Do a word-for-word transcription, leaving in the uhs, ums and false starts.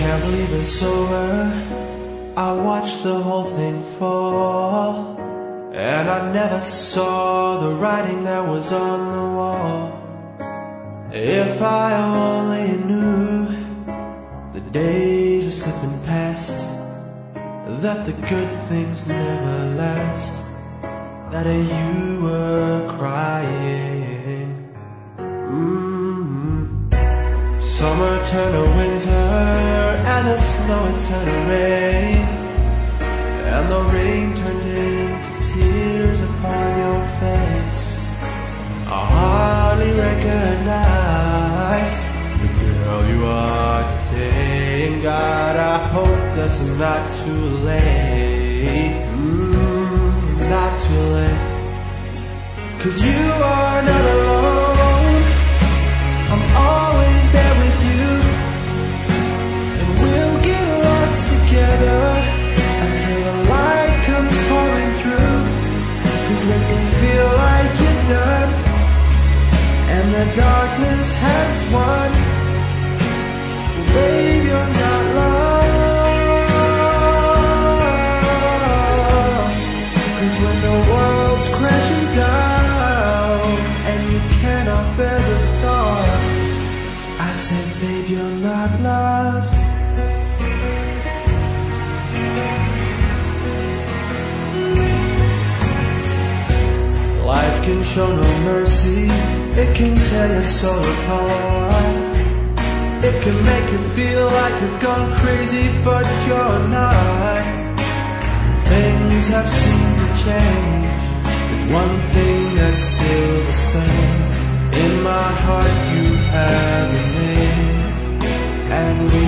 can't believe it's over. I watched the whole thing fall, and I never saw the writing that was on the wall. If I only knew the days were slipping past, that the good things never last, that you were crying. Mm-hmm. Summer turned to winter, and the snow turned to rain, and the rain turned into tears upon your face. I hardly recognized the girl you are today, and God, I hope that's not too late. Mm, not too late, 'cause you are not alone. I'm always there with you, and we'll get lost together until the light comes pouring through. 'Cause when you feel like you're done and the darkness has won, babe, you're not lost. 'Cause when the world's crashing down and you cannot bear the thought, I said, babe, you're not lost. Life can show no mercy, it can tear your soul apart. It can make you feel like you've gone crazy, but you're not. Things have seemed to change, there's one thing that's still the same. In my heart you have remained, and we